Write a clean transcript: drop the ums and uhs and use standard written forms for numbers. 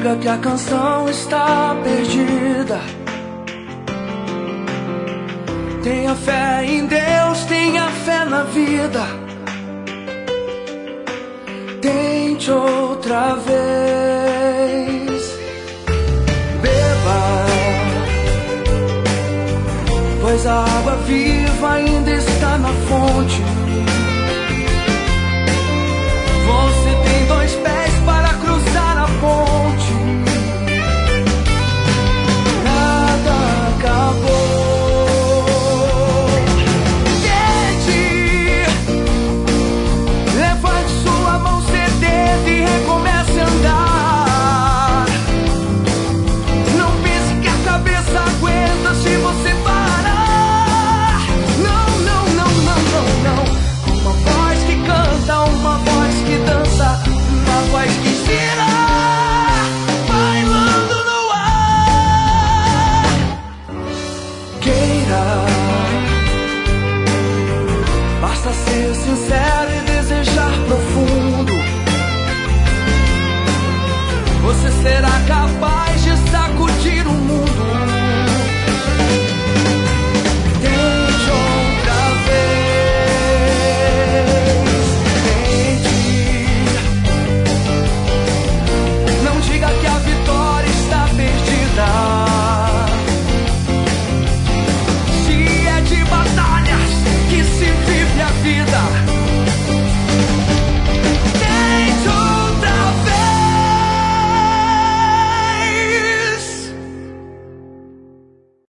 diga que a canção está perdida. Tenha fé em Deus, tenha fé na vida. Tente outra vez. Beba, pois a água viva ainda está na fonte. Você tem dois pés